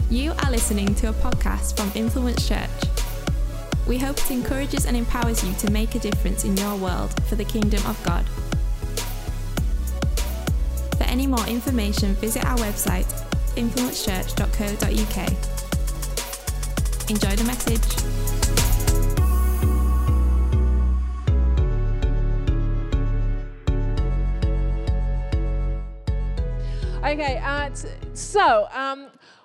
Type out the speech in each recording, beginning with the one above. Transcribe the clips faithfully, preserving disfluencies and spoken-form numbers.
You are listening to a podcast from Influence Church. We hope it encourages and empowers you to make a difference in your world for the kingdom of God. For any more information, visit our website, influence church dot co dot uk. Enjoy the message. Okay, uh, t- so um,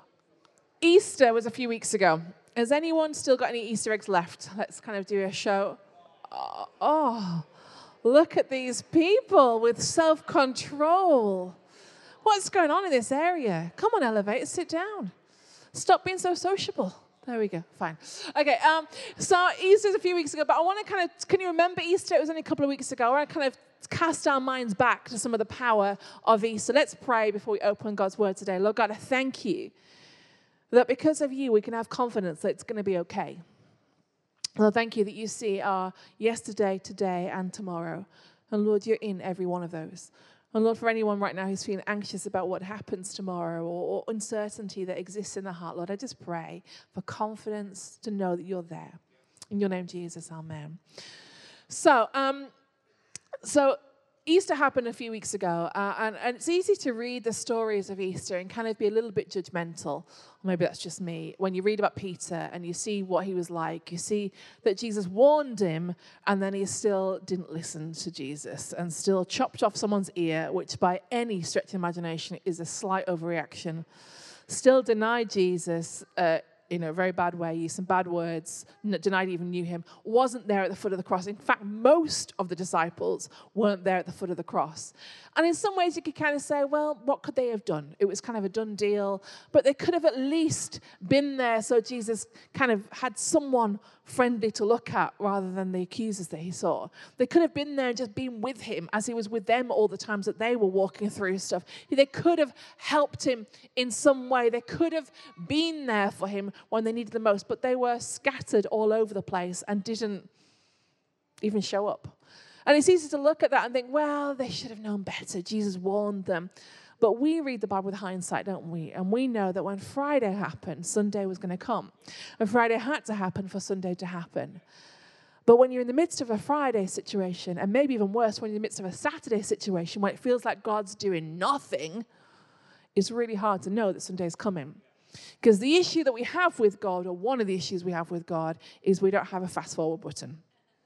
Easter was a few weeks ago. Has anyone still got any Easter eggs left? Let's kind of do a show. Oh, oh look at these people with self-control. What's going on in this area? Come on, elevator, sit down. Stop being so sociable. There we go, fine. Okay, um, so Easter's a few weeks ago, but I want to kind of, can you remember Easter? It was only a couple of weeks ago. I want to kind of cast our minds back to some of the power of Easter. Let's pray before we open God's word today. Lord God, I thank you that because of you, we can have confidence that it's going to be okay. Lord, thank you that you see our yesterday, today, and tomorrow. And Lord, you're in every one of those. And Lord, for anyone right now who's feeling anxious about what happens tomorrow or, or uncertainty that exists in their heart, Lord, I just pray for confidence to know that you're there. In your name, Jesus, amen. So, um, so Easter happened a few weeks ago, uh, and, and it's easy to read the stories of Easter and kind of be a little bit judgmental. Or maybe that's just me. When you read about Peter and you see what he was like, you see that Jesus warned him, and then he still didn't listen to Jesus and still chopped off someone's ear, which by any stretch of imagination is a slight overreaction. Still denied Jesus uh, in a very bad way, used some bad words, n- denied he even knew him, wasn't there at the foot of the cross. In fact, most of the disciples weren't there at the foot of the cross. And in some ways you could kind of say, well, what could they have done? It was kind of a done deal, but they could have at least been there so Jesus kind of had someone friendly to look at rather than the accusers that he saw. They could have been there and just been with him as he was with them all the times that they were walking through stuff. They could have helped him in some way. They could have been there for him when they needed the most, but they were scattered all over the place and didn't even show up. And it's easy to look at that and think, well, they should have known better. Jesus warned them. But we read the Bible with hindsight, don't we? And we know that when Friday happened, Sunday was going to come. And Friday had to happen for Sunday to happen. But when you're in the midst of a Friday situation, and maybe even worse, when you're in the midst of a Saturday situation, where it feels like God's doing nothing, it's really hard to know that Sunday's coming. Because the issue that we have with God, or one of the issues we have with God, is we don't have a fast forward button.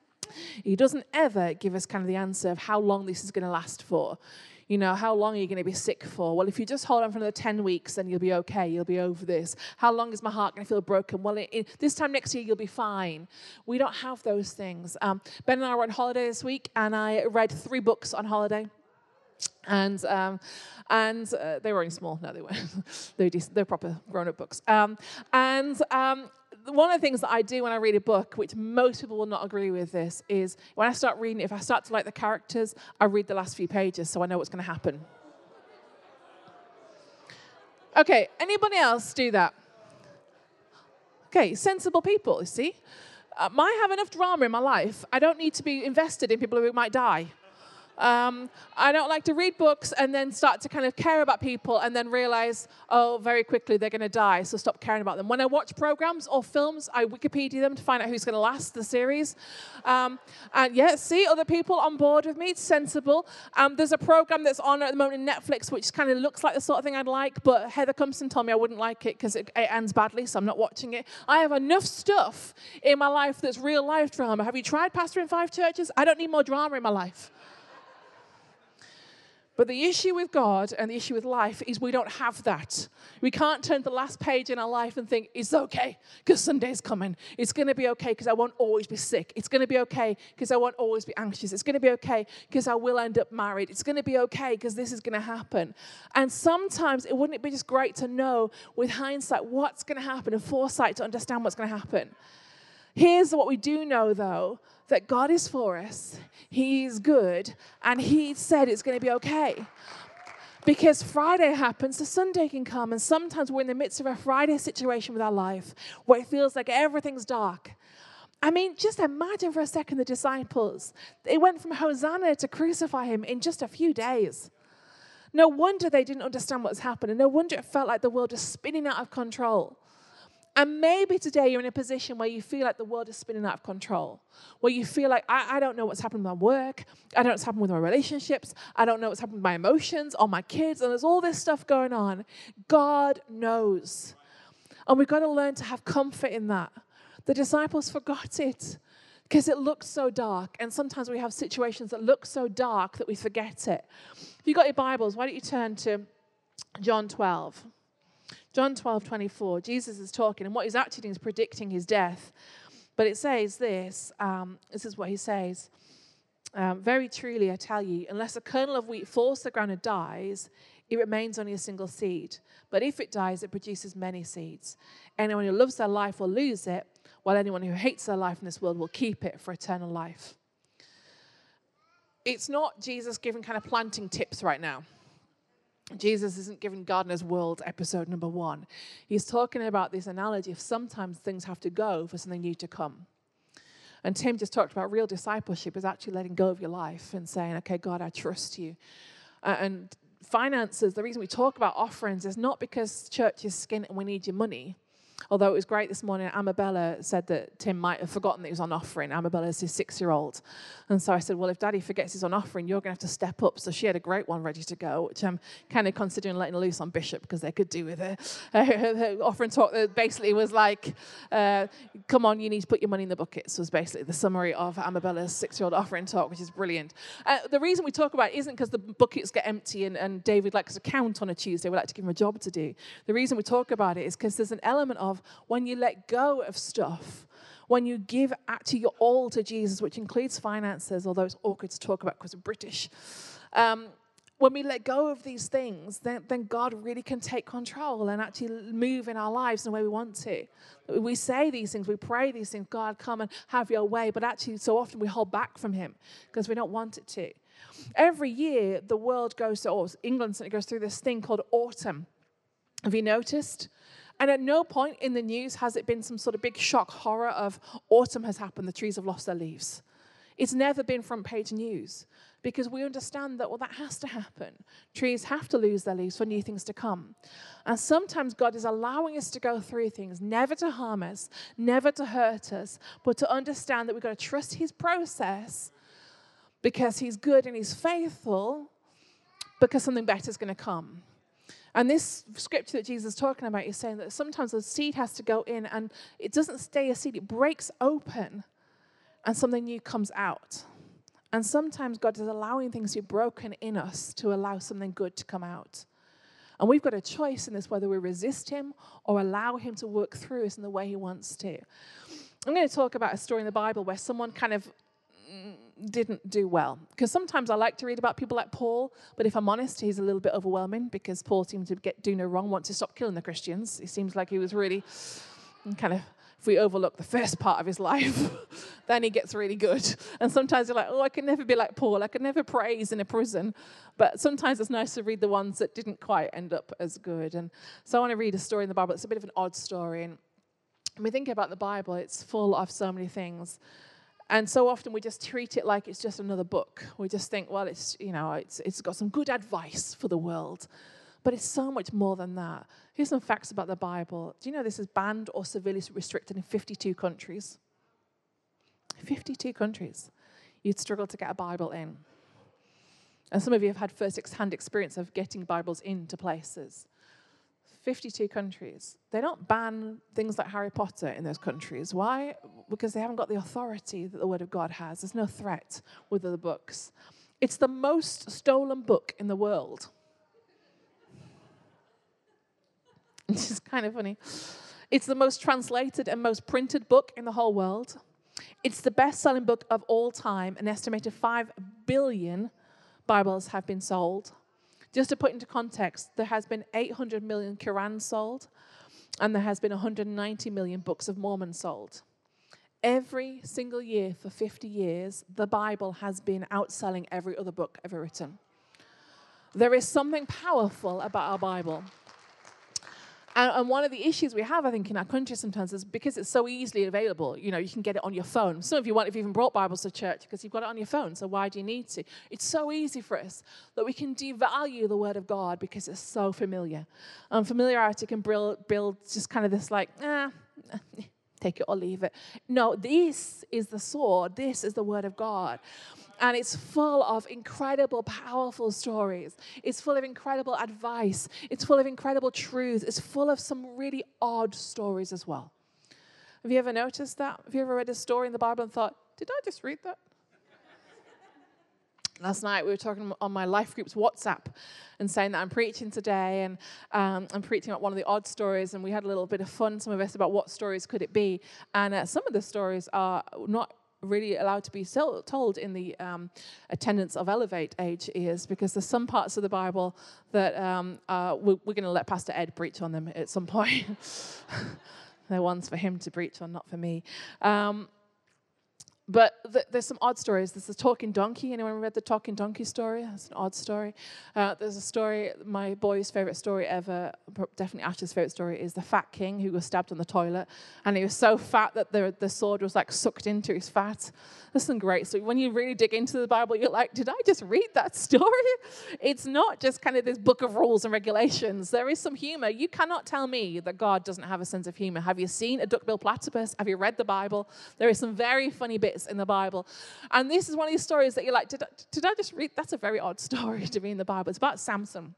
He doesn't ever give us kind of the answer of how long this is going to last for. You know, how long are you going to be sick for? Well, if you just hold on for another ten weeks, then you'll be okay. You'll be over this. How long is my heart going to feel broken? Well, in, in, this time next year, you'll be fine. We don't have those things. Um, Ben and I were on holiday this week, and I read three books on holiday. And um, and uh, they were only small. No, they weren't. they're decent. They're proper grown-up books. Um, and um, one of the things that I do when I read a book, which most people will not agree with this, is when I start reading it, if I start to like the characters, I read the last few pages so I know what's going to happen. Okay, anybody else do that? Okay, sensible people, you see. Um, I have enough drama in my life. I don't need to be invested in people who might die. Um, I don't like to read books and then start to kind of care about people and then realize, oh, very quickly they're going to die, so stop caring about them. When I watch programs or films, I Wikipedia them to find out who's going to last the series. Um, and yeah, see, other people on board with me, it's sensible. Um, there's a program that's on at the moment in Netflix which kind of looks like the sort of thing I'd like, but Heather Compson told me I wouldn't like it because it, it ends badly, so I'm not watching it. I have enough stuff in my life that's real life drama. Have you tried pastoring five churches? I don't need more drama in my life. But the issue with God and the issue with life is we don't have that. We can't turn to the last page in our life and think, it's okay because Sunday's coming. It's going to be okay because I won't always be sick. It's going to be okay because I won't always be anxious. It's going to be okay because I will end up married. It's going to be okay because this is going to happen. And sometimes it wouldn't it be just great to know with hindsight what's going to happen and foresight to understand what's going to happen. Here's what we do know, though, that God is for us, He's good, and He said it's going to be okay. Because Friday happens, the Sunday can come, and sometimes we're in the midst of a Friday situation with our life where it feels like everything's dark. I mean, just imagine for a second the disciples. They went from Hosanna to crucify Him in just a few days. No wonder they didn't understand what's happening. No wonder it felt like the world was spinning out of control. And maybe today you're in a position where you feel like the world is spinning out of control, where you feel like, I, I don't know what's happening with my work, I don't know what's happening with my relationships, I don't know what's happening with my emotions or my kids, and there's all this stuff going on. God knows. And we've got to learn to have comfort in that. The disciples forgot it because it looked so dark, and sometimes we have situations that look so dark that we forget it. If you've got your Bibles, why don't you turn to John twelve. John twelve, twenty-four, Jesus is talking, and what he's actually doing is predicting his death. But it says this, um, this is what he says. Um, Very truly, I tell you, unless a kernel of wheat falls to the ground and dies, it remains only a single seed. But if it dies, it produces many seeds. Anyone who loves their life will lose it, while anyone who hates their life in this world will keep it for eternal life. It's not Jesus giving kind of planting tips right now. Jesus isn't giving Gardener's World episode number one. He's talking about this analogy of sometimes things have to go for something new to come. And Tim just talked about real discipleship is actually letting go of your life and saying, okay, God, I trust you. Uh, and finances, the reason we talk about offerings is not because church is skint and we need your money. Although it was great this morning, Amabella said that Tim might have forgotten that he was on offering. Amabella is his six-year-old. And so I said, well, if Daddy forgets he's on offering, you're going to have to step up. So she had a great one ready to go, which I'm kind of considering letting loose on Bishop because they could do with it. Uh, her, her offering talk basically was like, uh, come on, you need to put your money in the buckets, was basically the summary of Amabella's six-year-old offering talk, which is brilliant. Uh, the reason we talk about it isn't because the buckets get empty and, and David likes to count on a Tuesday. We like to give him a job to do. The reason we talk about it is because there's an element of when you let go of stuff, when you give to your all to Jesus, which includes finances, although it's awkward to talk about because we're British, um, when we let go of these things, then, then God really can take control and actually move in our lives in the way we want to. We say these things, we pray these things, God, come and have your way, but actually so often we hold back from him because we don't want it to. Every year, the world goes to, or England certainly goes through this thing called autumn. Have you noticed? And at no point in the news has it been some sort of big shock horror of autumn has happened, the trees have lost their leaves. It's never been front page news because we understand that, well, that has to happen. Trees have to lose their leaves for new things to come. And sometimes God is allowing us to go through things, never to harm us, never to hurt us, but to understand that we've got to trust his process because he's good and he's faithful because something better is going to come. And this scripture that Jesus is talking about is saying that sometimes the seed has to go in and it doesn't stay a seed. It breaks open and something new comes out. And sometimes God is allowing things to be broken in us to allow something good to come out. And we've got a choice in this, whether we resist him or allow him to work through us in the way he wants to. I'm going to talk about a story in the Bible where someone kind of didn't do well. Because sometimes I like to read about people like Paul, but if I'm honest, he's a little bit overwhelming because Paul seemed to get do no wrong, want to stop killing the Christians. It seems like he was really kind of, if we overlook the first part of his life, then he gets really good. And sometimes you're like, oh, I could never be like Paul. I could never praise in a prison. But sometimes it's nice to read the ones that didn't quite end up as good. And so I want to read a story in the Bible. It's a bit of an odd story. And when we think about the Bible, it's full of so many things. And so often we just treat it like it's just another book. We just think, well, it's, you know, it's it's got some good advice for the world. But it's so much more than that. Here's some facts about the Bible. Do you know this is banned or severely restricted in fifty-two countries? fifty-two countries. You'd struggle to get a Bible in. And some of you have had first-hand experience of getting Bibles into places. fifty-two countries. They don't ban things like Harry Potter in those countries. Why? Because they haven't got the authority that the Word of God has. There's no threat with other books. It's the most stolen book in the world. Which is kind of funny. It's the most translated and most printed book in the whole world. It's the best-selling book of all time. An estimated five billion Bibles have been sold. Just to put into context, there has been eight hundred million Qurans sold, and there has been one hundred ninety million Books of Mormon sold. Every single year for fifty years, the Bible has been outselling every other book ever written. There is something powerful about our Bible. And, and one of the issues we have, I think, in our country sometimes is because it's so easily available. You know, you can get it on your phone. Some of you won't have even brought Bibles to church because you've got it on your phone. So why do you need to? It's so easy for us that we can devalue the Word of God because it's so familiar. And familiarity can build, build just kind of this like, ah, take it or leave it. No, this is the sword. This is the Word of God. And it's full of incredible, powerful stories. It's full of incredible advice. It's full of incredible truths. It's full of some really odd stories as well. Have you ever noticed that? Have you ever read a story in the Bible and thought, did I just read that? Last night we were talking on my life group's WhatsApp and saying that I'm preaching today and um, I'm preaching about one of the odd stories, and we had a little bit of fun, some of us, about what stories could it be. And uh, some of the stories are not really allowed to be so told in the um, attendance of Elevate age years, because there's some parts of the Bible that um, uh, we're, we're going to let Pastor Ed preach on them at some point. They're ones for him to preach on, not for me. Um, But th- there's some odd stories. There's the talking donkey. Anyone read the talking donkey story? That's an odd story. Uh, there's a story, my boy's favorite story ever, definitely Ash's favorite story, is the fat king who was stabbed on the toilet. And he was so fat that the, the sword was like sucked into his fat. That's some great story. When you really dig into the Bible, you're like, did I just read that story? It's not just kind of this book of rules and regulations. There is some humor. You cannot tell me that God doesn't have a sense of humor. Have you seen a duck-billed platypus? Have you read the Bible? There is some very funny bits in the Bible. And this is one of these stories that you're like, did I, did I just read? That's a very odd story to be in the Bible. It's about Samson.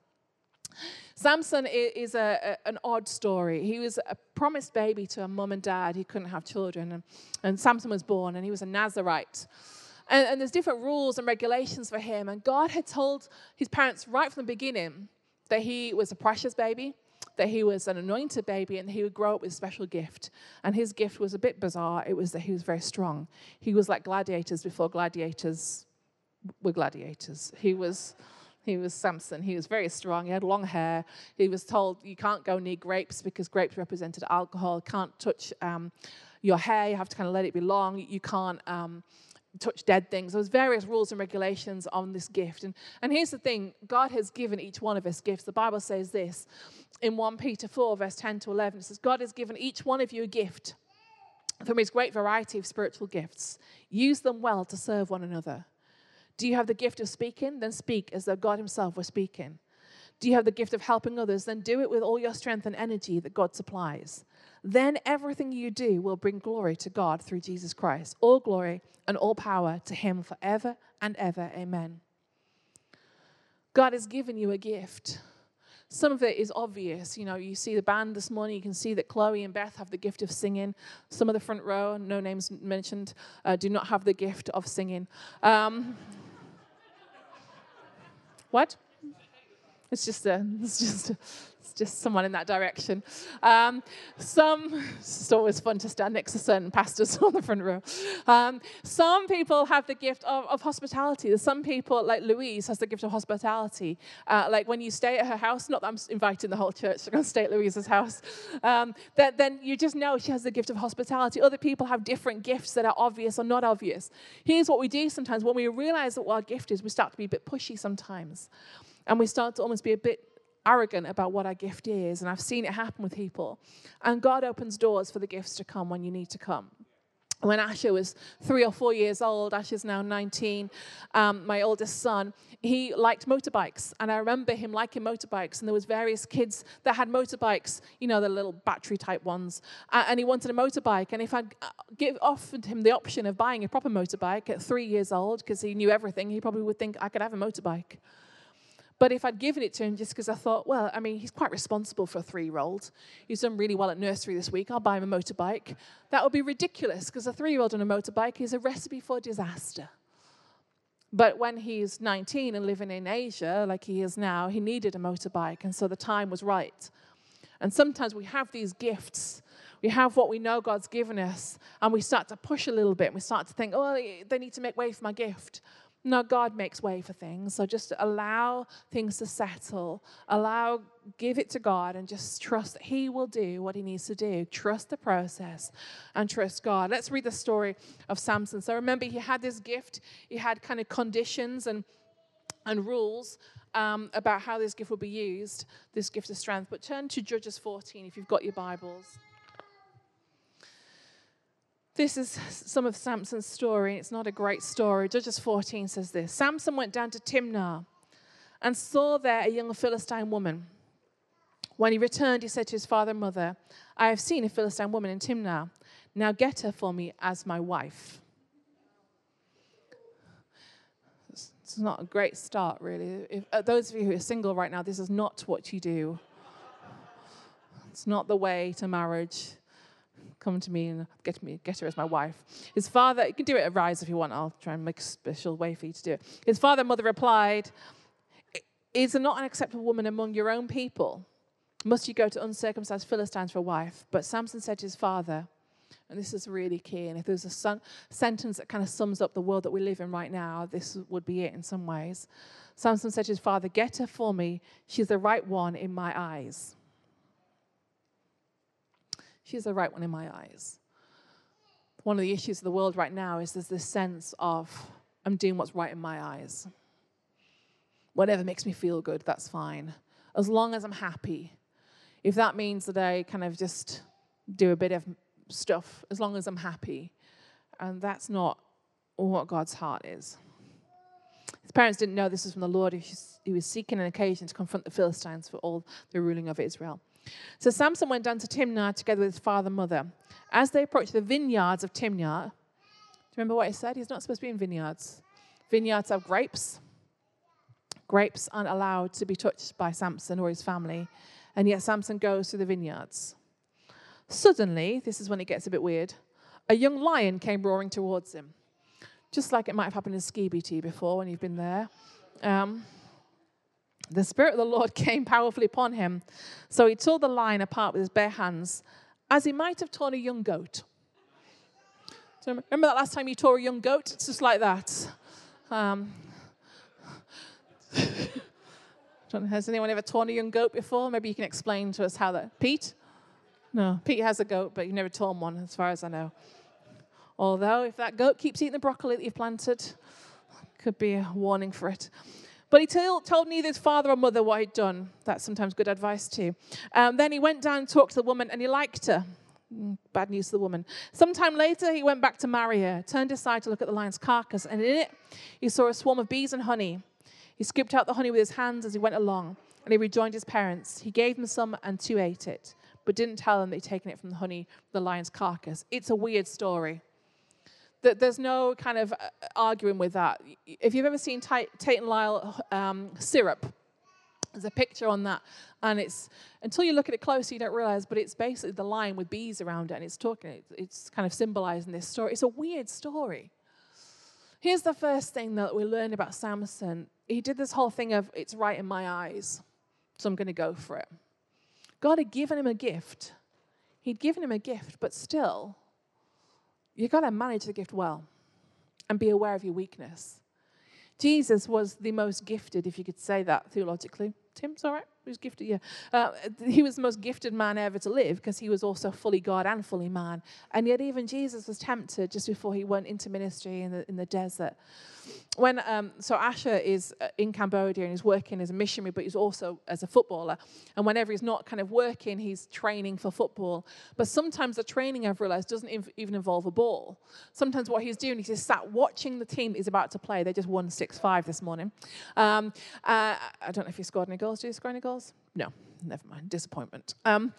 Samson is a, a, an odd story. He was a promised baby to a mum and dad. He couldn't have children. And, and Samson was born, and he was a Nazarite. And, and there's different rules and regulations for him. And God had told his parents right from the beginning that he was a precious baby, that he was an anointed baby, and he would grow up with a special gift. And his gift was a bit bizarre. It was that he was very strong. He was like gladiators before gladiators were gladiators. He was... He was Samson. He was very strong. He had long hair. He was told you can't go near grapes because grapes represented alcohol. You can't touch um, your hair. You have to kind of let it be long. You can't um, touch dead things. There's various rules and regulations on this gift. And, and here's the thing. God has given each one of us gifts. The Bible says this in First Peter four, verse ten to eleven. It says, God has given each one of you a gift from his great variety of spiritual gifts. Use them well to serve one another. Do you have the gift of speaking? Then speak as though God himself were speaking. Do you have the gift of helping others? Then do it with all your strength and energy that God supplies. Then everything you do will bring glory to God through Jesus Christ. All glory and all power to him forever and ever. Amen. God has given you a gift. Some of it is obvious. You know, you see the band this morning. You can see that Chloe and Beth have the gift of singing. Some of the front row, no names mentioned, uh, do not have the gift of singing. Um, What? It's just a, it's just a, it's just someone in that direction. Um, some, it's always fun to stand next to certain pastors on the front row. Um, some people have the gift of, of hospitality. There's some people, like Louise, has the gift of hospitality. Uh, like when you stay at her house, not that I'm inviting the whole church to go and stay at Louise's house, um, that, then you just know she has the gift of hospitality. Other people have different gifts that are obvious or not obvious. Here's what we do sometimes. When we realize that what our gift is, we start to be a bit pushy sometimes. And we start to almost be a bit arrogant about what our gift is. And I've seen it happen with people. And God opens doors for the gifts to come when you need to come. When Asher was three or four years old, Asher's now nineteen, um, my oldest son, he liked motorbikes. And I remember him liking motorbikes. And there was various kids that had motorbikes, you know, the little battery type ones. Uh, and he wanted a motorbike. And if I'd give, offered him the option of buying a proper motorbike at three years old, because he knew everything, he probably would think I could have a motorbike. But if I'd given it to him just because I thought, well, I mean, he's quite responsible for a three-year-old. He's done really well at nursery this week. I'll buy him a motorbike. That would be ridiculous because a three-year-old on a motorbike is a recipe for disaster. But when he's nineteen and living in Asia, like he is now, he needed a motorbike, and so the time was right. And sometimes we have these gifts. We have what we know God's given us, and we start to push a little bit. And we start to think, oh, they need to make way for my gift. No, God makes way for things. So just allow things to settle. Allow, give it to God and just trust that he will do what he needs to do. Trust the process and trust God. Let's read the story of Samson. So remember, he had this gift. He had kind of conditions and and rules um, about how this gift will be used, this gift of strength. But turn to Judges fourteen if you've got your Bibles. This is some of Samson's story. It's not a great story. Judges fourteen says this. Samson went down to Timnah and saw there a young Philistine woman. When he returned, he said to his father and mother, I have seen a Philistine woman in Timnah. Now get her for me as my wife. It's not a great start, really. If, uh, those of you who are single right now, this is not what you do. It's not the way to marriage. Come to me and get me, get her as my wife. His father, you can do it at Rise if you want. I'll try and make a special way for you to do it. His father and mother replied, is there not an acceptable woman among your own people? Must you go to uncircumcised Philistines for a wife? But Samson said to his father, and this is really key, and if there's a son, sentence that kind of sums up the world that we live in right now, this would be it in some ways. Samson said to his father, get her for me. She's the right one in my eyes. She's the right one in my eyes. One of the issues of the world right now is there's this sense of, I'm doing what's right in my eyes. Whatever makes me feel good, that's fine. As long as I'm happy. If that means that I kind of just do a bit of stuff, as long as I'm happy. And that's not what God's heart is. His parents didn't know this was from the Lord. He was seeking an occasion to confront the Philistines for all the ruling of Israel. So Samson went down to Timnah together with his father and mother. As they approached the vineyards of Timnah, do you remember what he said? He's not supposed to be in vineyards. Vineyards have grapes. Grapes aren't allowed to be touched by Samson or his family. And yet Samson goes through the vineyards. Suddenly, this is when it gets a bit weird, a young lion came roaring towards him. Just like it might have happened in Skibby to you before when you've been there. Um, the Spirit of the Lord came powerfully upon him. So he tore the lion apart with his bare hands, as he might have torn a young goat. So remember that last time you tore a young goat? It's just like that. Um, has anyone ever torn a young goat before? Maybe you can explain to us how that... Pete? No, Pete has a goat, but you've never torn one, as far as I know. Although, if that goat keeps eating the broccoli that you've planted, could be a warning for it. But he told, told neither his father or mother what he'd done. That's sometimes good advice too. Um, then he went down and talked to the woman, and he liked her. Mm, bad news to the woman. Sometime later, he went back to marry her, turned aside to look at the lion's carcass, and in it, he saw a swarm of bees and honey. He scooped out the honey with his hands as he went along, and he rejoined his parents. He gave them some, and two ate it, but didn't tell them that he'd taken it from the honey, the lion's carcass. It's a weird story. There's no kind of arguing with that. If you've ever seen Tate and Lyle um, syrup, there's a picture on that, and it's, until you look at it closely, you don't realize, but it's basically the lion with bees around it, and it's talking, it's kind of symbolizing this story. It's a weird story. Here's the first thing that we learned about Samson. He did this whole thing of, it's right in my eyes, so I'm going to go for it. God had given him a gift. He'd given him a gift, but still, you've got to manage the gift well and be aware of your weakness. Jesus was the most gifted, if you could say that theologically. Tim's all right? He was gifted, yeah. Uh, he was the most gifted man ever to live because he was also fully God and fully man. And yet even Jesus was tempted just before he went into ministry in the, in the desert. When um, so Asher is in Cambodia and he's working as a missionary, but he's also as a footballer. And whenever he's not kind of working, he's training for football. But sometimes the training, I've realized, doesn't inv- even involve a ball. Sometimes what he's doing is he's sat watching the team that he's about to play. They just won six five this morning. Um, uh, I don't know if he scored any goals. Did he score any goals? No, never mind. Disappointment. Um,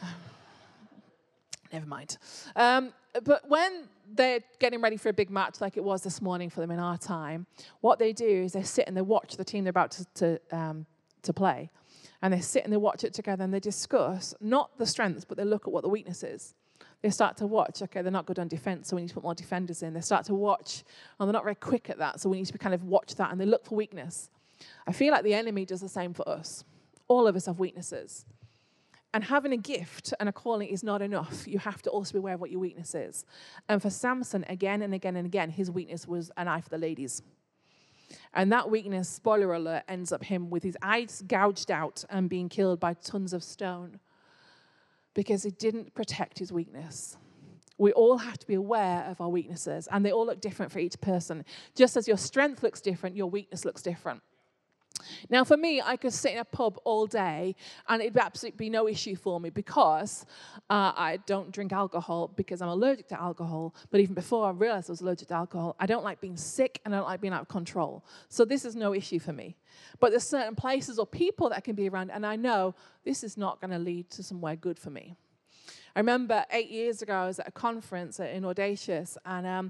never mind. Um, but when they're getting ready for a big match like it was this morning for them in our time, what they do is they sit and they watch the team they're about to to, um, to play. And they sit and they watch it together and they discuss, not the strengths, but they look at what the weakness is. They start to watch, okay, they're not good on defense, so we need to put more defenders in. They start to watch, and they're not very quick at that, so we need to kind of watch that, and they look for weakness. I feel like the enemy does the same for us. All of us have weaknesses. And having a gift and a calling is not enough. You have to also be aware of what your weakness is. And for Samson, again and again and again, his weakness was an eye for the ladies. And that weakness, spoiler alert, ends up him with his eyes gouged out and being killed by tons of stone because he didn't protect his weakness. We all have to be aware of our weaknesses, and they all look different for each person. Just as your strength looks different, your weakness looks different. Now, for me, I could sit in a pub all day and it'd absolutely be no issue for me because uh, I don't drink alcohol because I'm allergic to alcohol. But even before I realized I was allergic to alcohol, I don't like being sick and I don't like being out of control. So this is no issue for me. But there's certain places or people that I can be around and I know this is not going to lead to somewhere good for me. I remember eight years ago, I was at a conference in Audacious and um,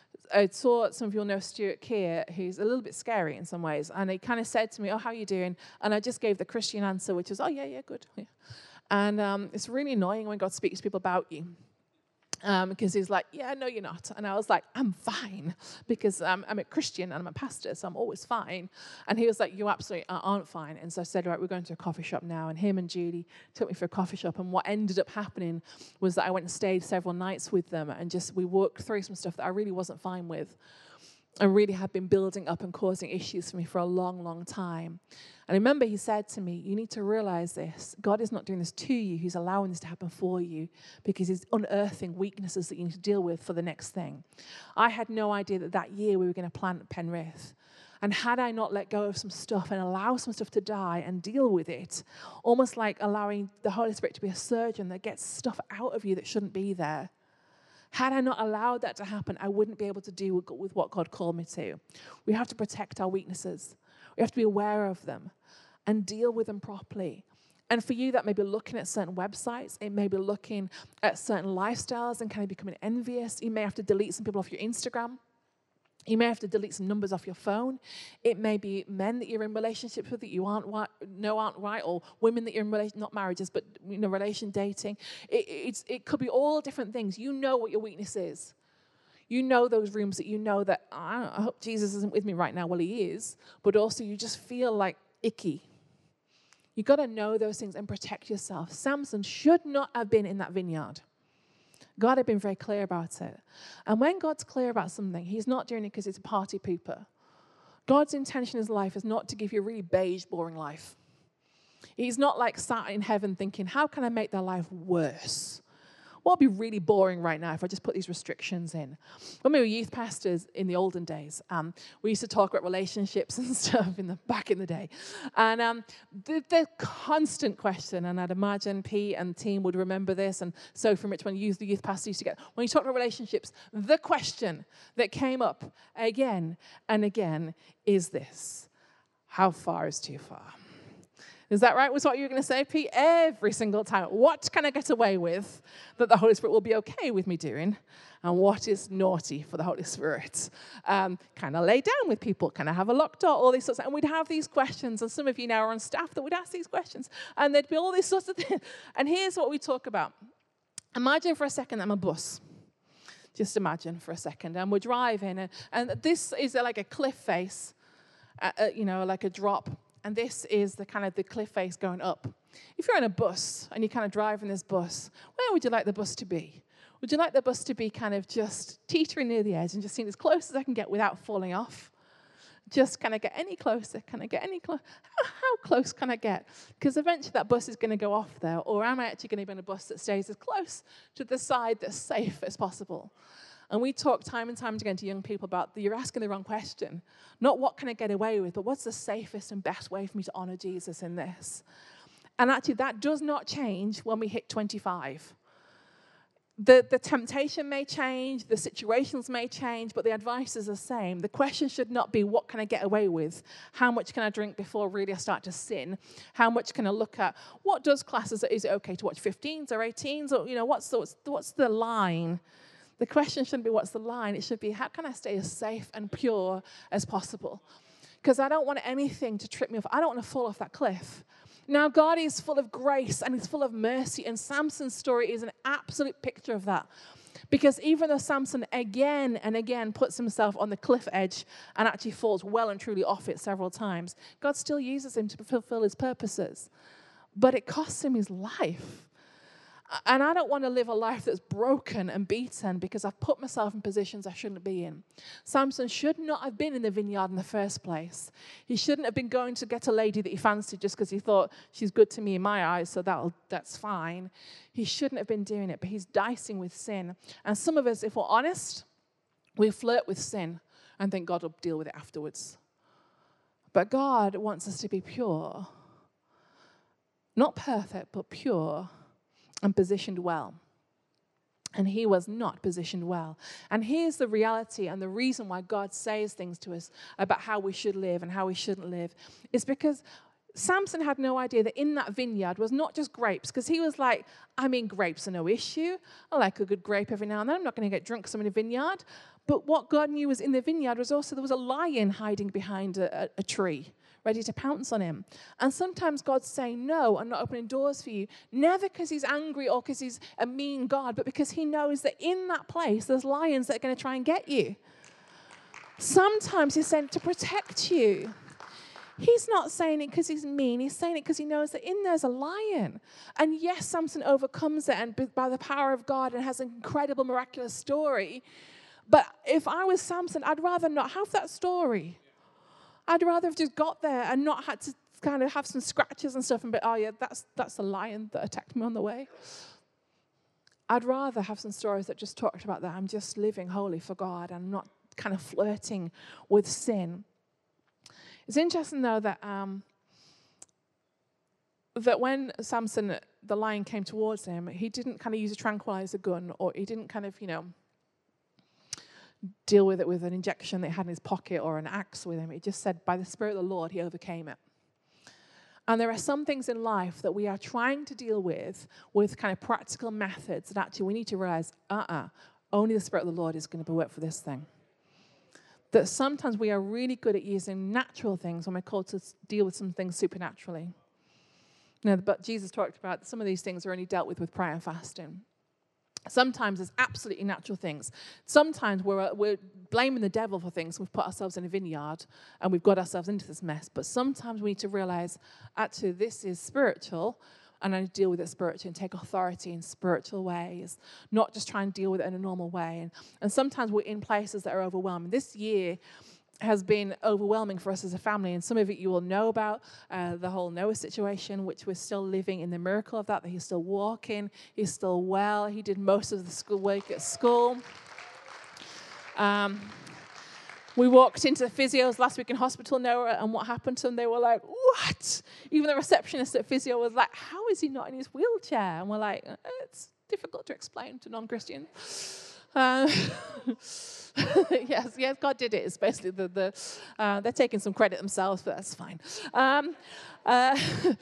I saw, some of you will know Stuart Keir, who's a little bit scary in some ways, and he kind of said to me, oh, how are you doing? And I just gave the Christian answer, which was, oh, yeah, yeah, good. Yeah. And um, it's really annoying when God speaks to people about you. Um, because he's like, yeah, no, you're not. And I was like, I'm fine because um, I'm a Christian and I'm a pastor, so I'm always fine. And he was like, you absolutely aren't fine. And so I said, right, we're going to a coffee shop now. And him and Judy took me for a coffee shop. And what ended up happening was that I went and stayed several nights with them and just we worked through some stuff that I really wasn't fine with. I really had been building up and causing issues for me for a long, long time. And I remember he said to me, you need to realize this. God is not doing this to you. He's allowing this to happen for you because he's unearthing weaknesses that you need to deal with for the next thing. I had no idea that that year we were going to plant Penrith. And had I not let go of some stuff and allow some stuff to die and deal with it, almost like allowing the Holy Spirit to be a surgeon that gets stuff out of you that shouldn't be there, had I not allowed that to happen, I wouldn't be able to deal with, with what God called me to. We have to protect our weaknesses. We have to be aware of them and deal with them properly. And for you, that may be looking at certain websites. It may be looking at certain lifestyles and kind of becoming envious. You may have to delete some people off your Instagram. You may have to delete some numbers off your phone. It may be men that you're in relationships with that you aren't know aren't right, or women that you're in relation, not marriages, but you know, relation dating. It, it's, it could be all different things. You know what your weakness is. You know those rooms that you know that, I, don't know, I hope Jesus isn't with me right now. Well, he is. But also you just feel like icky. You've got to know those things and protect yourself. Samson should not have been in that vineyard. God had been very clear about it. And when God's clear about something, he's not doing it because it's a party pooper. God's intention in his life is not to give you a really beige, boring life. He's not like sat in heaven thinking, how can I make their life worse? What would be really boring right now if I just put these restrictions in? When we were youth pastors in the olden days, um, we used to talk about relationships and stuff in the back in the day. And um, the, the constant question, and I'd imagine Pete and the team would remember this, and Sophie and Rich, when you the youth pastors used to get, when you talk about relationships, the question that came up again and again is this: how far is too far? Is that right? Was what you were going to say, Pete? Every single time. What can I get away with that the Holy Spirit will be okay with me doing? And what is naughty for the Holy Spirit? Um, can I lay down with people? Can I have a locked door? All these sorts of, and we'd have these questions. And some of you now are on staff that would ask these questions. And there'd be all these sorts of things. And here's what we talk about. Imagine for a second I'm a bus. Just imagine for a second. And we're driving. And, and this is like a cliff face, uh, uh, you know, like a drop. And this is the kind of the cliff face going up. If you're in a bus and you're kind of driving this bus, where would you like the bus to be? Would you like the bus to be kind of just teetering near the edge and just seeing as close as I can get without falling off? Just can I get any closer? Can I get any closer? How, how close can I get? Because eventually that bus is going to go off there. Or am I actually going to be on a bus that stays as close to the side that's safe as possible? And we talk time and time again to young people about the, you're asking the wrong question. Not what can I get away with, but what's the safest and best way for me to honor Jesus in this? And actually, that does not change when we hit twenty-five. The, the temptation may change, the situations may change, but the advice is the same. The question should not be, what can I get away with? How much can I drink before really I start to sin? How much can I look at? What does classes, is it okay to watch fifteens or eighteens? Or, you know, what's the, what's, what's the line? The question shouldn't be what's the line. It should be how can I stay as safe and pure as possible? Because I don't want anything to trip me off. I don't want to fall off that cliff. Now, God is full of grace and he's full of mercy. And Samson's story is an absolute picture of that. Because even though Samson again and again puts himself on the cliff edge and actually falls well and truly off it several times, God still uses him to fulfill his purposes. But it costs him his life. And I don't want to live a life that's broken and beaten because I've put myself in positions I shouldn't be in. Samson should not have been in the vineyard in the first place. He shouldn't have been going to get a lady that he fancied just because he thought she's good to me in my eyes, so that'll, that's fine. He shouldn't have been doing it, but he's dicing with sin. And some of us, if we're honest, we flirt with sin and think God will deal with it afterwards. But God wants us to be pure. Not perfect, but pure and positioned well. And he was not positioned well. And here's the reality and the reason why God says things to us about how we should live and how we shouldn't live is because Samson had no idea that in that vineyard was not just grapes, because he was like, I mean, grapes are no issue. I like a good grape every now and then. I'm not going to get drunk because I'm in a vineyard. But what God knew was in the vineyard was also there was a lion hiding behind a, a, a tree, ready to pounce on him. And sometimes God's saying no and not opening doors for you, never because he's angry or because he's a mean God, but because he knows that in that place there's lions that are going to try and get you. Sometimes he's sent to protect you. He's not saying it because he's mean. He's saying it because he knows that in there's a lion. And yes, Samson overcomes it and by the power of God and has an incredible, miraculous story. But if I was Samson, I'd rather not have that story. I'd rather have just got there and not had to kind of have some scratches and stuff and be, oh yeah, that's that's the lion that attacked me on the way. I'd rather have some stories that just talked about that I'm just living holy for God and not kind of flirting with sin. It's interesting, though, that um, that when Samson, the lion, came towards him, he didn't kind of use a tranquilizer gun, or he didn't kind of, you know, deal with it with an injection that he had in his pocket or an axe with him. He just said, by the Spirit of the Lord, he overcame it. And there are some things in life that we are trying to deal with with kind of practical methods that actually we need to realize, uh-uh, only the Spirit of the Lord is going to work for this thing. That sometimes we are really good at using natural things when we're called to deal with some things supernaturally. You know, but Jesus talked about that some of these things are only dealt with with prayer and fasting. Sometimes it's absolutely natural things. Sometimes we're, we're blaming the devil for things. We've put ourselves in a vineyard and we've got ourselves into this mess. But sometimes we need to realize, actually, this is spiritual, and I need to deal with it spiritually and take authority in spiritual ways, not just try and deal with it in a normal way. And, and sometimes we're in places that are overwhelming. This year has been overwhelming for us as a family, and some of it you will know about, uh, the whole Noah situation, which we're still living in the miracle of that, that he's still walking, he's still well. He did most of the school work at school. Um, we walked into the physios last week in hospital, Noah, and what happened to them, they were like, what? Even the receptionist at physio was like, how is he not in his wheelchair? And we're like, it's difficult to explain to non-Christians. Uh, yes, yes, God did it. It's basically the, the uh, they're taking some credit themselves, but that's fine. Um, uh,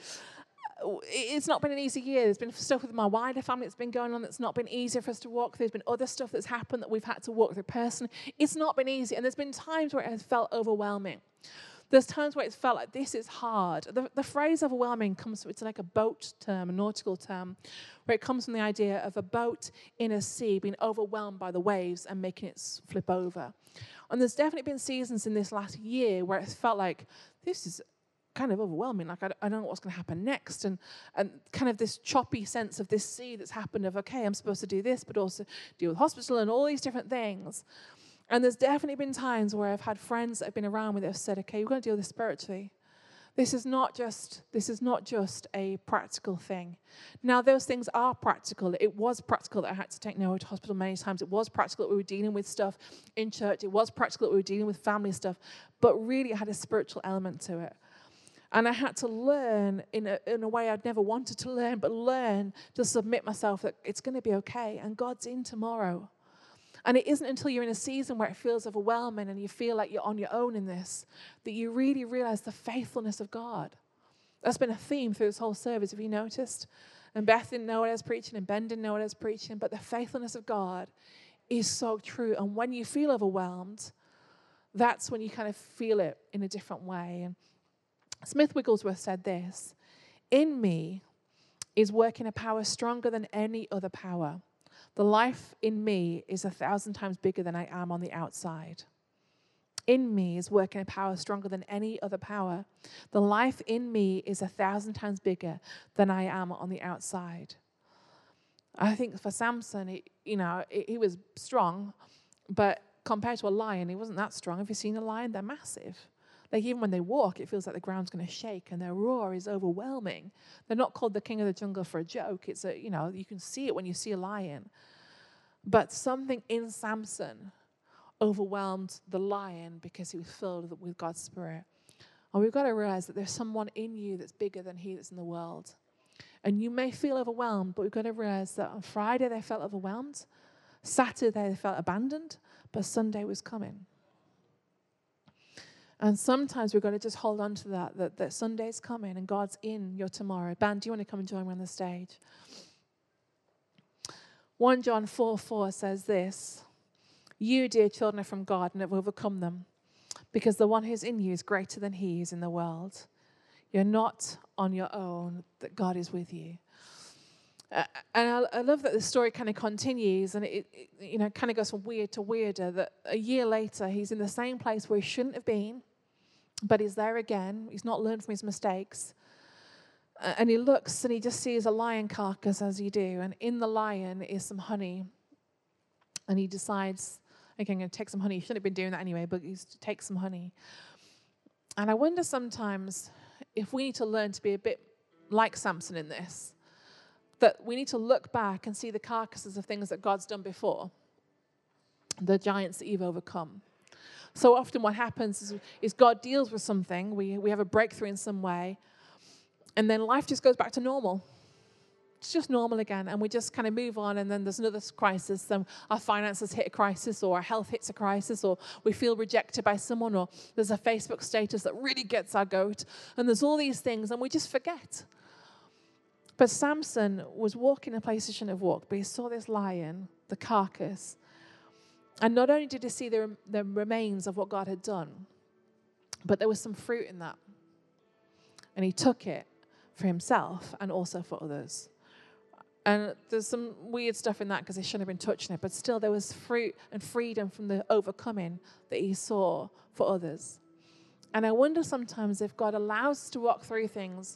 it's not been an easy year. There's been stuff with my wider family that's been going on that's not been easy for us to walk through. There's been other stuff that's happened that we've had to walk through personally. It's not been easy, and there's been times where it has felt overwhelming. There's times where it's felt like this is hard. The, the phrase overwhelming comes from, it's like a boat term, a nautical term, where it comes from the idea of a boat in a sea being overwhelmed by the waves and making it flip over. And there's definitely been seasons in this last year where it's felt like this is kind of overwhelming. Like I, I don't know what's going to happen next. And, and kind of this choppy sense of this sea that's happened of, okay, I'm supposed to do this, but also deal with hospital and all these different things. And there's definitely been times where I've had friends that have been around me that have said, okay, we're going to deal with this spiritually. This is not just this is not just a practical thing. Now, those things are practical. It was practical that I had to take Noah to hospital many times. It was practical that we were dealing with stuff in church. It was practical that we were dealing with family stuff. But really, it had a spiritual element to it. And I had to learn in a, in a way I'd never wanted to learn, but learn to submit myself that it's going to be okay and God's in tomorrow. And it isn't until you're in a season where it feels overwhelming and you feel like you're on your own in this that you really realize the faithfulness of God. That's been a theme through this whole service, have you noticed? And Beth didn't know what I was preaching, and Ben didn't know what I was preaching, but the faithfulness of God is so true. And when you feel overwhelmed, that's when you kind of feel it in a different way. And Smith Wigglesworth said this, in me is working a power stronger than any other power. The life in me is a thousand times bigger than I am on the outside. In me is working a power stronger than any other power. The life in me is a thousand times bigger than I am on the outside. I think for Samson, he, you know, he was strong, but compared to a lion, he wasn't that strong. Have you seen a lion? They're massive. Like even when they walk, it feels like the ground's going to shake, and their roar is overwhelming. They're not called the king of the jungle for a joke. It's a, you know, you can see it when you see a lion. But something in Samson overwhelmed the lion because he was filled with God's Spirit. And we've got to realize that there's someone in you that's bigger than he that's in the world. And you may feel overwhelmed, but we've got to realize that on Friday they felt overwhelmed. Saturday they felt abandoned, but Sunday was coming. And sometimes we've got to just hold on to that, that, that Sunday's coming and God's in your tomorrow. Band, do you want to come and join me on the stage? First John four four says this, you, dear children, are from God and have overcome them, because the one who's in you is greater than he who's in the world. You're not on your own, that God is with you. Uh, and I, I love that the story kind of continues, and it, it you know kind of goes from weird to weirder, that a year later he's in the same place where he shouldn't have been, but he's there again. He's not learned from his mistakes. Uh, and he looks and he just sees a lion carcass, as you do, and in the lion is some honey. And he decides, okay, I'm going to take some honey. He shouldn't have been doing that anyway, but he's to take some honey. And I wonder sometimes if we need to learn to be a bit like Samson in this, that we need to look back and see the carcasses of things that God's done before, the giants that you've overcome. So often what happens is, is God deals with something, we, we have a breakthrough in some way, and then life just goes back to normal. It's just normal again, and we just kind of move on, and then there's another crisis. So our finances hit a crisis, or our health hits a crisis, or we feel rejected by someone, or there's a Facebook status that really gets our goat, and there's all these things, and we just forget. But Samson was walking a place he shouldn't have walked, but he saw this lion, the carcass, and not only did he see the, the remains of what God had done, but there was some fruit in that, and he took it for himself and also for others. And there's some weird stuff in that because he shouldn't have been touching it. But still, there was fruit and freedom from the overcoming that he saw for others. And I wonder sometimes if God allows us to walk through things,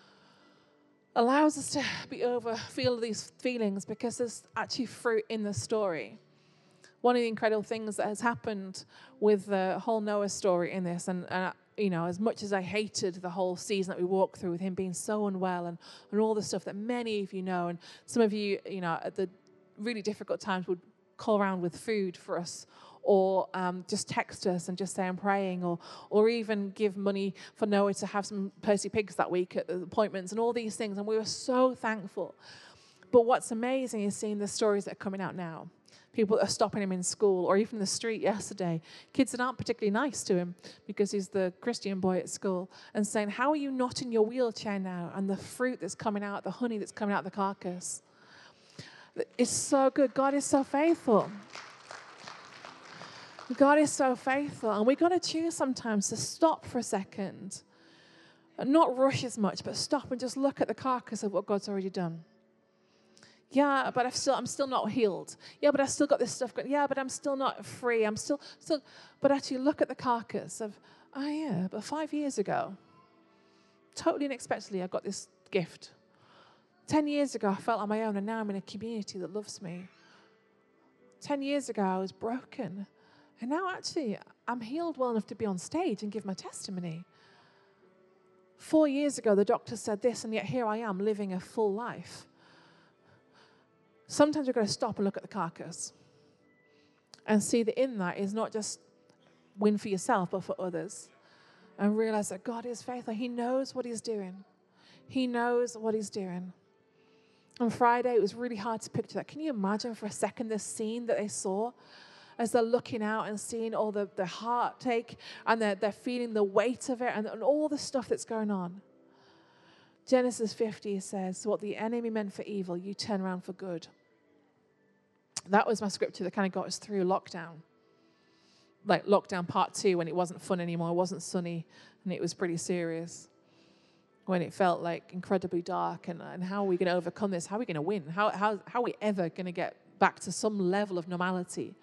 allows us to be over, feel these feelings, because there's actually fruit in the story. One of the incredible things that has happened with the whole Noah story in this, and, and you know, as much as I hated the whole season that we walked through with him being so unwell and, and all the stuff that many of you know, and some of you, you know, at the really difficult times would call around with food for us, or um, just text us and just say I'm praying, or or even give money for Noah to have some Percy pigs that week at the appointments and all these things, and we were so thankful. But what's amazing is seeing the stories that are coming out now. People that are stopping him in school or even the street yesterday. Kids that aren't particularly nice to him because he's the Christian boy at school, and saying, how are you not in your wheelchair now? And the fruit that's coming out, the honey that's coming out of the carcass. It's so good. God is so faithful. God is so faithful. And we've got to choose sometimes to stop for a second. And not rush as much, but stop and just look at the carcass of what God's already done. Yeah, but I've still, I'm still not healed. Yeah, but I've still got this stuff going. Yeah, but I'm still not free. I'm still, still. But actually look at the carcass of, oh yeah, but five years ago, totally unexpectedly, I got this gift. Ten years ago, I felt on my own, and now I'm in a community that loves me. Ten years ago, I was broken. And now actually, I'm healed well enough to be on stage and give my testimony. Four years ago, the doctor said this, and yet here I am living a full life. Sometimes we've got to stop and look at the carcass and see that in that is not just win for yourself, but for others. And realize that God is faithful. He knows what he's doing. He knows what he's doing. On Friday, it was really hard to picture that. Can you imagine for a second this scene that they saw as they're looking out and seeing all the, the heartache, and they're, they're feeling the weight of it, and, and all the stuff that's going on? Genesis fifty says, what the enemy meant for evil, you turn around for good. That was my scripture that kind of got us through lockdown. Like lockdown part two, when it wasn't fun anymore, it wasn't sunny, and it was pretty serious. When it felt like incredibly dark, and, and how are we going to overcome this? How are we going to win? How, how, how are we ever going to get back to some level of normality?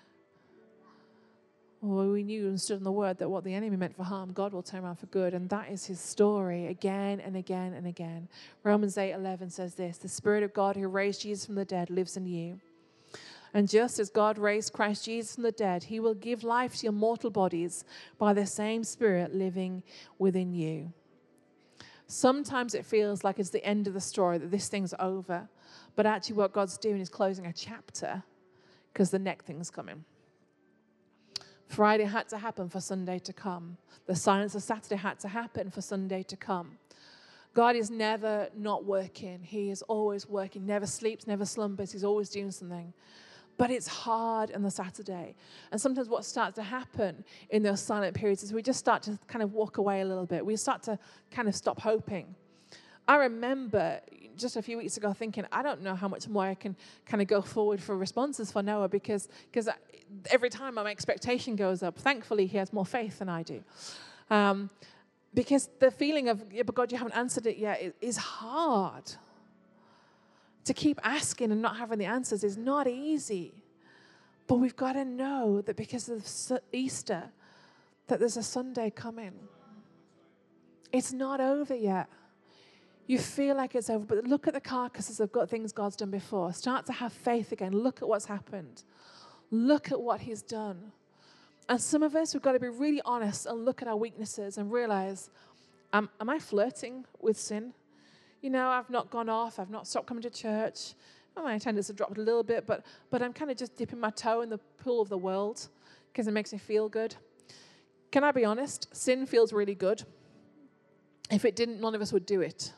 Well, we knew and stood in the word that what the enemy meant for harm, God will turn around for good. And that is his story again and again and again. Romans eight eleven says this, the Spirit of God who raised Jesus from the dead lives in you. And just as God raised Christ Jesus from the dead, he will give life to your mortal bodies by the same Spirit living within you. Sometimes it feels like it's the end of the story, that this thing's over. But actually what God's doing is closing a chapter, because the next thing's coming. Friday had to happen for Sunday to come. The silence of Saturday had to happen for Sunday to come. God is never not working. He is always working, never sleeps, never slumbers. He's always doing something. But it's hard on the Saturday. And sometimes what starts to happen in those silent periods is we just start to kind of walk away a little bit. We start to kind of stop hoping. I remember just a few weeks ago thinking, I don't know how much more I can kind of go forward for responses for Noah because because every time my expectation goes up, thankfully he has more faith than I do. Um, because the feeling of, yeah, but God, you haven't answered it yet, is, is hard. To keep asking and not having the answers is not easy. But we've got to know that because of Easter, that there's a Sunday coming. It's not over yet. You feel like it's over, but look at the carcasses of God, things God's done before. Start to have faith again. Look at what's happened. Look at what he's done. And some of us, we've got to be really honest and look at our weaknesses and realize, um, am I flirting with sin? You know, I've not gone off. I've not stopped coming to church. Oh, my attendance has dropped a little bit, but, but I'm kind of just dipping my toe in the pool of the world because it makes me feel good. Can I be honest? Sin feels really good. If it didn't, none of us would do it.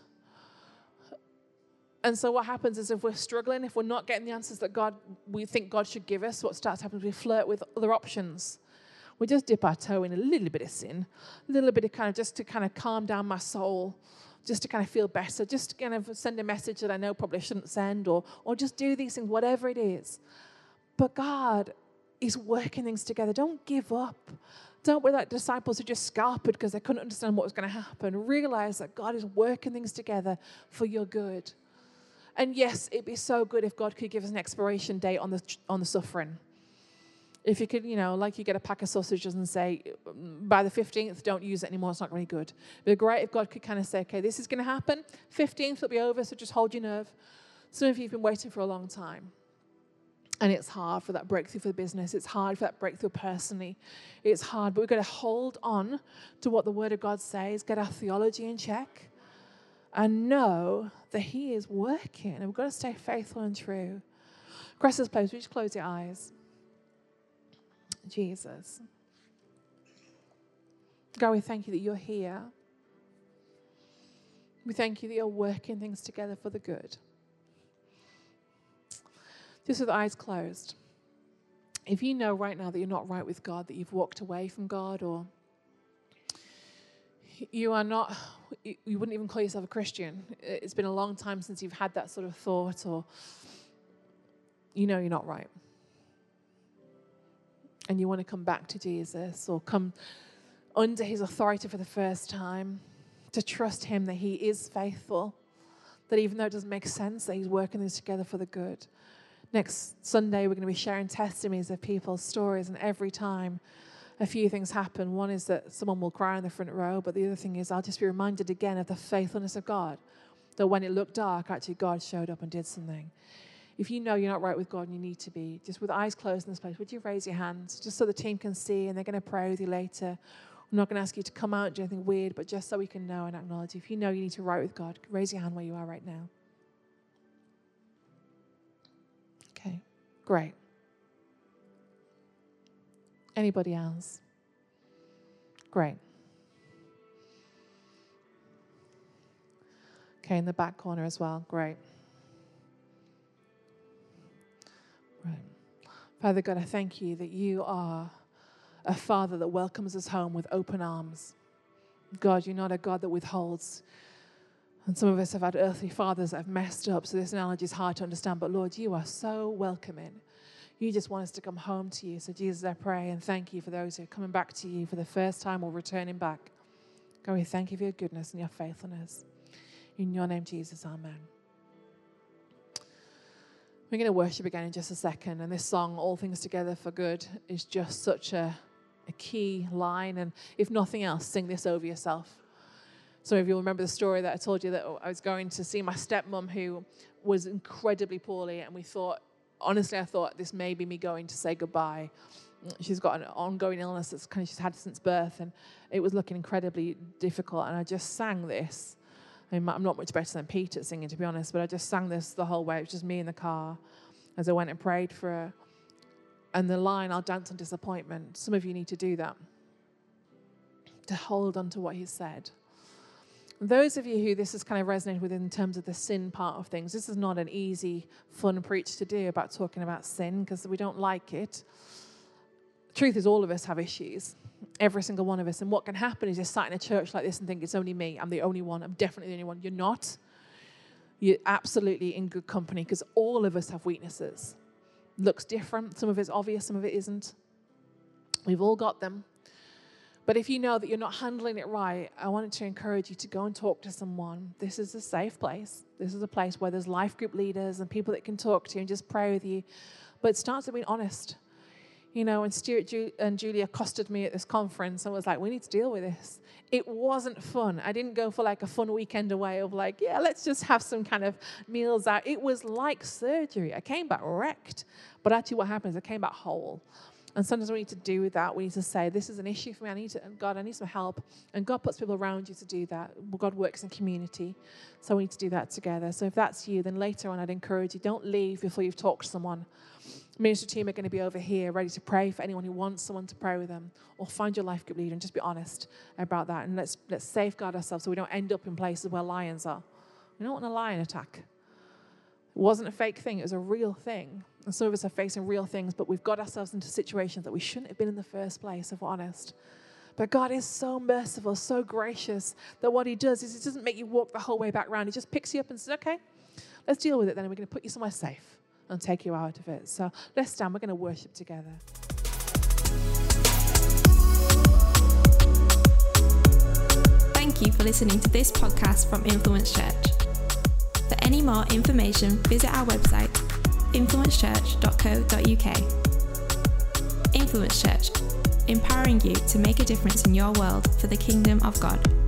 And so what happens is if we're struggling, if we're not getting the answers that God, we think God should give us, what starts to happen is we flirt with other options. We just dip our toe in a little bit of sin, a little bit of kind of just to kind of calm down my soul, just to kind of feel better, just to kind of send a message that I know probably shouldn't send, or or just do these things, whatever it is. But God is working things together. Don't give up. Don't be like disciples who just scalped because they couldn't understand what was going to happen. Realize that God is working things together for your good. And yes, it'd be so good if God could give us an expiration date on the on the suffering. If you could, you know, like you get a pack of sausages and say, by the fifteenth, don't use it anymore, it's not really good. It'd be great if God could kind of say, okay, this is going to happen. fifteenth will be over, so just hold your nerve. Some of you have been waiting for a long time. And it's hard for that breakthrough for the business. It's hard for that breakthrough personally. It's hard, but we've got to hold on to what the Word of God says, get our theology in check, and know that he is working. And we've got to stay faithful and true. Cress's place, would you just close your eyes? Jesus. God, we thank you that you're here. We thank you that you're working things together for the good. Just with eyes closed. If you know right now that you're not right with God, that you've walked away from God, or you are not, you wouldn't even call yourself a Christian. It's been a long time since you've had that sort of thought, or you know you're not right. And you want to come back to Jesus, or come under his authority for the first time, to trust him that he is faithful, that even though it doesn't make sense, that he's working this together for the good. Next Sunday, we're going to be sharing testimonies of people's stories, and every time a few things happen. One is that someone will cry in the front row, but the other thing is I'll just be reminded again of the faithfulness of God, that when it looked dark, actually God showed up and did something. If you know you're not right with God and you need to be, just with eyes closed in this place, would you raise your hands just so the team can see, and they're going to pray with you later. I'm not going to ask you to come out and do anything weird, but just so we can know and acknowledge. If you know you need to right with God, raise your hand where you are right now. Okay, great. Anybody else? Great. Okay, in the back corner as well. Great. Right. Father God, I thank you that you are a Father that welcomes us home with open arms. God, you're not a God that withholds. And some of us have had earthly fathers that have messed up, so this analogy is hard to understand. But Lord, you are so welcoming. You just want us to come home to you. So Jesus, I pray and thank you for those who are coming back to you for the first time or returning back. God, we thank you for your goodness and your faithfulness. In your name, Jesus, amen. We're going to worship again in just a second. And this song, All Things Together for Good, is just such a, a key line. And if nothing else, sing this over yourself. Some of you will remember the story that I told you that I was going to see my stepmom, who was incredibly poorly. And we thought, honestly, I thought this may be me going to say goodbye. She's got an ongoing illness that's kind of she's had since birth. And it was looking incredibly difficult. And I just sang this. I mean, I'm not much better than Pete at singing, to be honest, but I just sang this the whole way. It was just me in the car as I went and prayed for her. and the line, I'll dance on disappointment. Some of you need to do that, to hold on to what he's said. Those of you who this has kind of resonated with in terms of the sin part of things, this is not an easy, fun preach to do about talking about sin, because we don't like it. The truth is, all of us have issues, every single one of us. And what can happen is you're sat in a church like this and think, it's only me, I'm the only one, I'm definitely the only one. You're not. You're absolutely in good company, because all of us have weaknesses. Looks different. Some of it's obvious, some of it isn't. We've all got them. But if you know that you're not handling it right, I wanted to encourage you to go and talk to someone. This is a safe place. This is a place where there's life group leaders and people that can talk to you and just pray with you. But it starts with being honest. You know, when Stuart and Julia accosted me at this conference, I was like, we need to deal with this. It wasn't fun. I didn't go for like a fun weekend away of like, yeah, let's just have some kind of meals out. It was like surgery. I came back wrecked. But actually what happens, I came back whole. And sometimes we need to do with that. We need to say, this is an issue for me. I need to, God, I need some help. And God puts people around you to do that. God works in community. So we need to do that together. So if that's you, then later on, I'd encourage you, don't leave before you've talked to someone. Ministry team are going to be over here ready to pray for anyone who wants someone to pray with them. Or find your life group leader and just be honest about that. And let's let's safeguard ourselves so we don't end up in places where lions are. We don't want a lion attack. It wasn't a fake thing. It was a real thing. And some of us are facing real things, but we've got ourselves into situations that we shouldn't have been in the first place, if we're honest. But God is so merciful, so gracious, that what he does is he doesn't make you walk the whole way back around. He just picks you up and says, okay, let's deal with it then. And we're going to put you somewhere safe and take you out of it. So let's stand. We're going to worship together. Thank you for listening to this podcast from Influence Church. For any more information, visit our website, influence church dot co dot uk. Influence Church, empowering you to make a difference in your world for the kingdom of God.